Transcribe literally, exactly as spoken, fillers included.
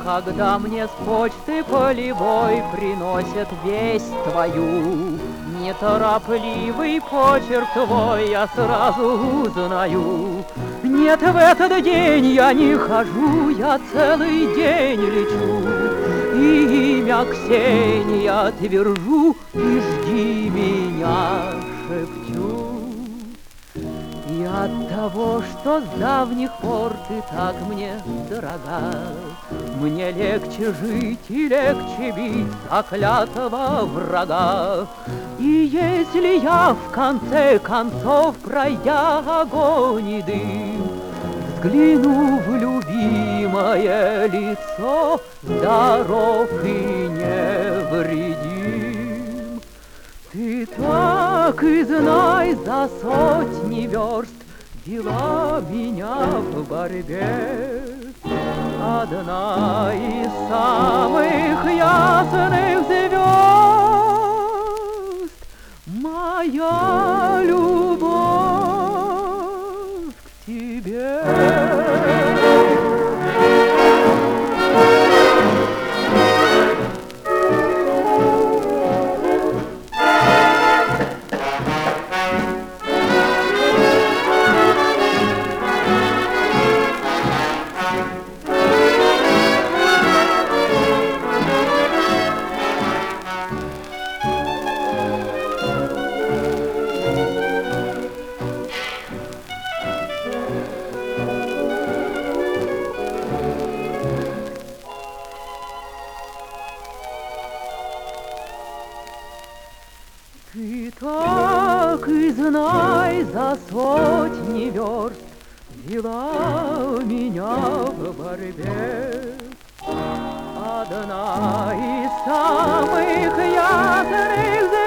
Когда мне с почты полевой приносят весть твою, неторопливый почерк твой я сразу узнаю. Нет, в этот день я не хожу, я целый день лечу. И имя Ксения твержу, и жди меня, шепчу. И от того, что с давних пор ты так мне дорога, мне легче жить и легче бить заклятого врага. И если я в конце концов, пройдя огонь и дым, взгляну в любимое лицо, здоров и невредим. Ты так и знай, за сотни верст вела меня в борьбе. Одна из самых ясных звезд — моя любовь к тебе. Ты так и знай, за сотни верст вела меня в борьбе. Одна из самых ясных